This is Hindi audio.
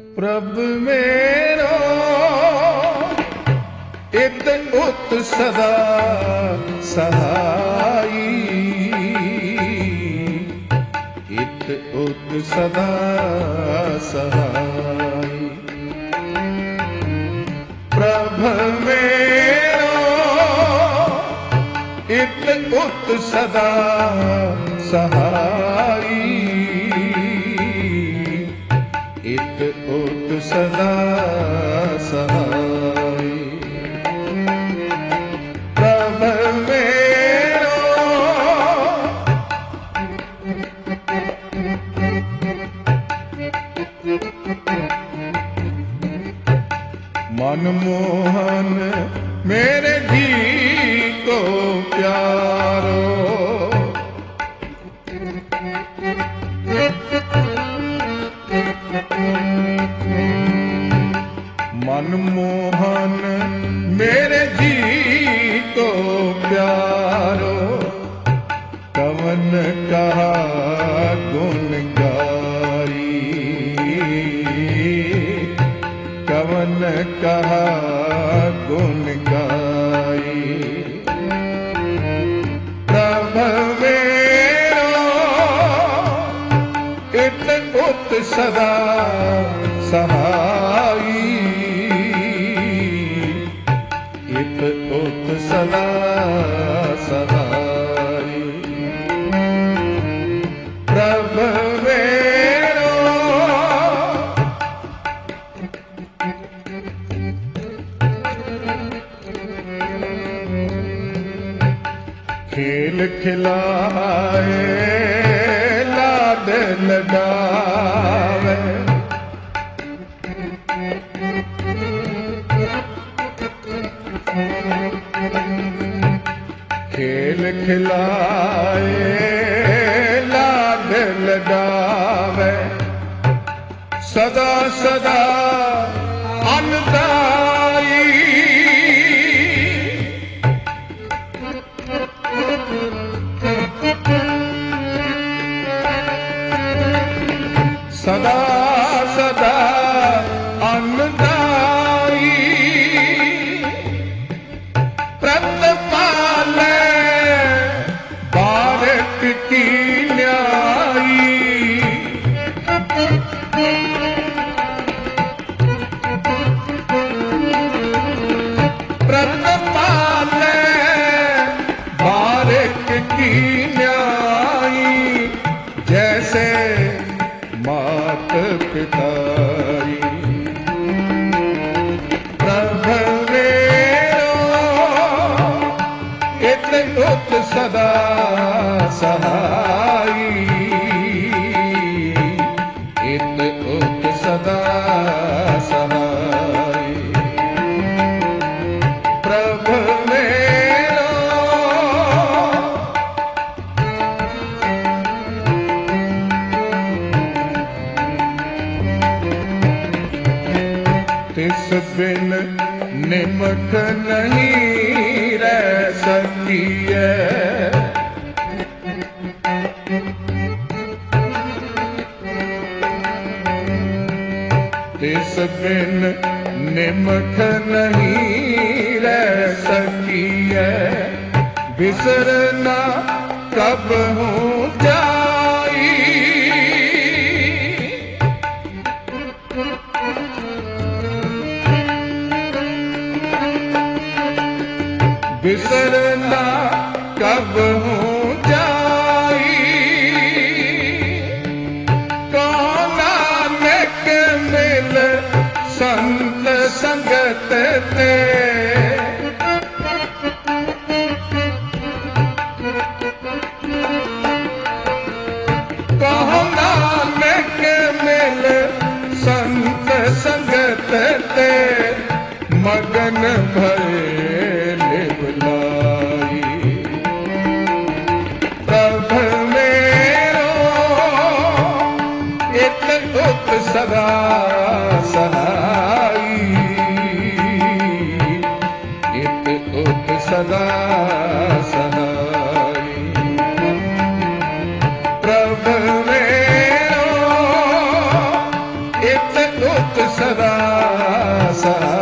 प्रभु मेरो इत उत सदा सहाई, इत उत सदा सहाई। प्रभु मेरो इत उत सदा सहाई, इत उत सदा सहाई। प्रभु मेरो मनमोहन मेरे जी को प्यारो, मनमोहन मेरे जी को प्यारो, कवन कहा गुण गाई, कवन कहा गुण गाई। प्रभु मेरो इत उत सदा सहाई, इत उत सदा सहाई। प्रभु मेरो खेल खिलाए लाड लगावे, खेल खिलाए लाड लगावे, सदा सदा अन्नदाई, सदा सदा अन्नदाई। प्रतिपाले भारत की न्यायी, प्रतिपाले भारत की न्यायी, जैसे मात पिताई। प्रभु मेरो इत उत सदा सहाई, इत उत सदा सहाई। प्रभु मेरो तिस बिन निमक नहीं रह सकती है, तिस बिन निमक नहीं रह सकती है, बिसरना कब हूँ जाई। बिसरना कब हूँ जाई, कौन नानक मिल संत संगत ते, कौन नानक मिल संत संगत ते, मगन भये लिवलाई। प्रभु मेरो इत उत सदा सहाई, इत उत सदा सहाई। प्रभु मेरो इत उत सदा सदा